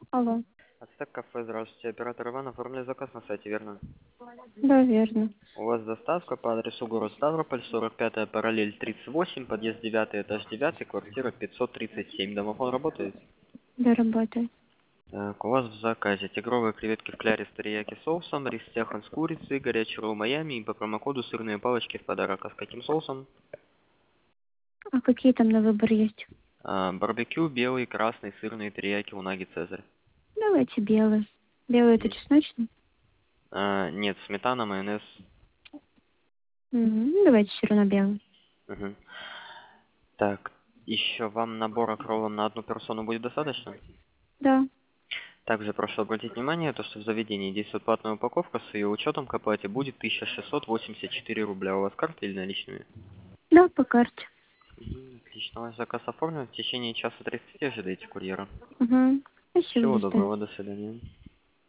Алло. Ацтек кафе, здравствуйте. Оператор Иван, оформили заказ на сайте, верно? Да, верно. У вас доставка по адресу город Ставрополь, 45-я параллель 38, подъезд 9, этаж 9, квартира 537. Домофон работает? Да, работает. Так, у вас в заказе тигровые креветки в кляре с терияки соусом, рис тяхан с курицей, горячий ролл Майами и по промокоду сырные палочки в подарок. А с каким соусом? А какие там на выбор есть? Барбекю, белый, красный, сырный, терияки, унаги, цезарь. Давайте белый. Белый это чесночный? Нет, сметана, майонез. Давайте все равно белый. Мгм. Так, еще вам набора кроллом на одну персону будет достаточно? Да. Также прошу обратить внимание, то, что в заведении действует платная упаковка, с ее учетом к оплате будет 1684 рубля. У вас карта или наличными? Да, по карте. Отлично, ваш заказ оформлен. В течение часа 30 ожидайте курьера. Угу. Спасибо, Всего до свидания. доброго, до свидания.